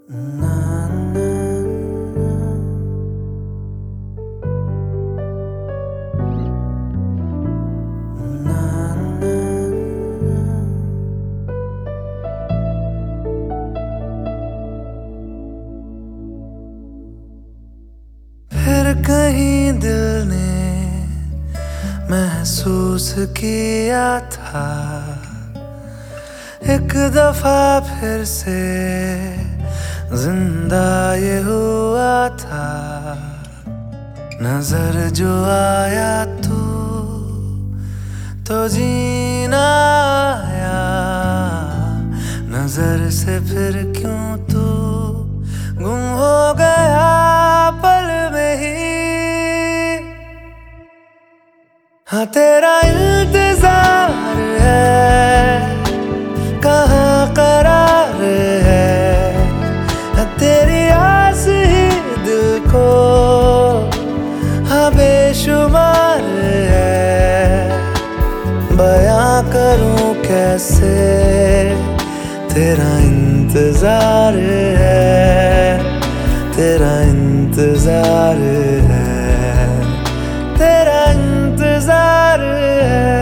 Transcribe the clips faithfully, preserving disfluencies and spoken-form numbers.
फिर कहीं दिल ने महसूस किया था, एक दफा फिर से जिंदा ये हुआ था। नजर जो आया तू तो जीना आया, नजर से फिर क्यों तू गुम हो गया पल में ही। हाँ तेरा इंतजार है, कहाँ करार है, तेरी आस ही दिल को हाँ बेशुमार है। बयां करूं कैसे तेरा इंतजार है, तेरा इंतजार है, तेरा इंतजार है।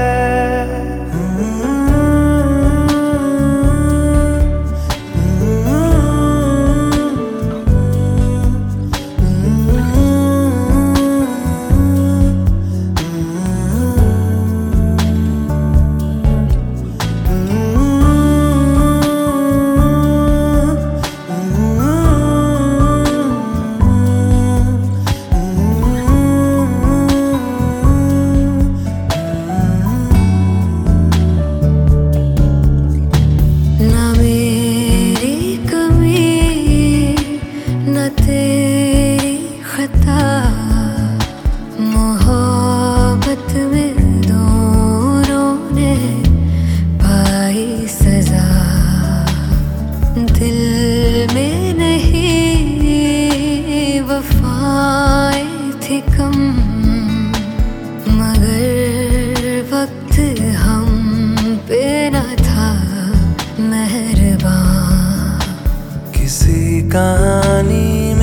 मोहब्बत में दोनों ने पाई सजा, दिल में नहीं वफाएं थी कम, मगर वक्त हम पे न था मेहरबान। किसी कहानी